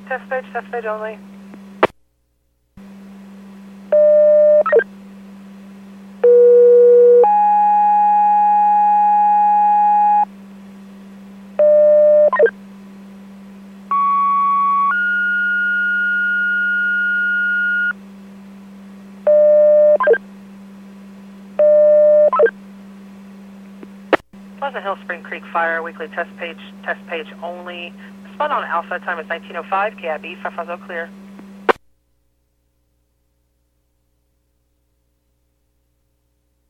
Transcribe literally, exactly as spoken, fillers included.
Test page, test page only. Pleasant Hill Spring Creek Fire, weekly test page, test page only. Spot on Alpha, time is nineteen oh five, K I B, five five zero clear.